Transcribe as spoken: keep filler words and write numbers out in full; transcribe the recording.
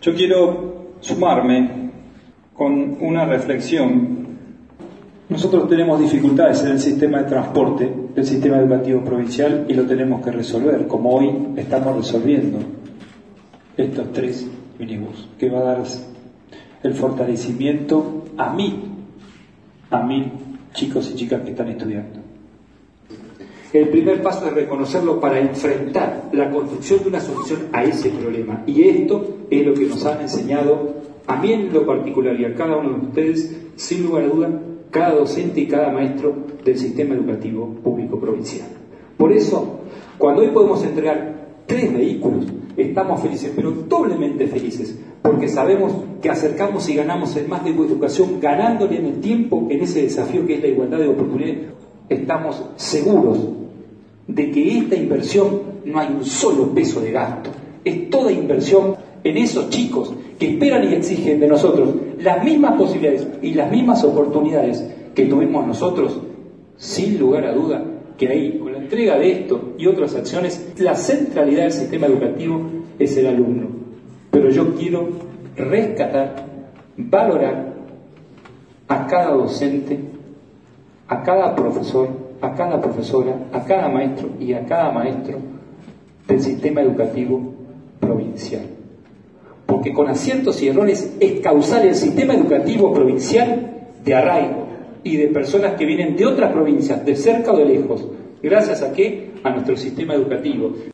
Yo quiero sumarme con una reflexión. Nosotros tenemos dificultades en el sistema de transporte del sistema educativo provincial y lo tenemos que resolver, como hoy estamos resolviendo estos tres minibús, que va a dar el fortalecimiento a mil, a mil chicos y chicas que están estudiando. El primer paso es reconocerlo para enfrentar la construcción de una solución a ese problema. Y esto es lo que nos han enseñado, a mí en lo particular y a cada uno de ustedes, sin lugar a duda, cada docente y cada maestro del sistema educativo público provincial. Por eso, cuando hoy podemos entregar tres vehículos, estamos felices, pero doblemente felices, porque sabemos que acercamos y ganamos en más de educación, ganándole en el tiempo en ese desafío que es la igualdad de oportunidades. Estamos seguros de que esta inversión no hay un solo peso de gasto, es toda inversión en esos chicos que esperan y exigen de nosotros las mismas posibilidades y las mismas oportunidades que tuvimos nosotros. Sin lugar a duda que ahí, con la entrega de esto y otras acciones, la centralidad del sistema educativo es el alumno. Pero yo quiero rescatar, valorar a cada docente, a cada profesor, a cada profesora, a cada maestro y a cada maestro del sistema educativo provincial. Porque con aciertos y errores es causal el sistema educativo provincial de arraigo y de personas que vienen de otras provincias, de cerca o de lejos. ¿Gracias a qué? A nuestro sistema educativo.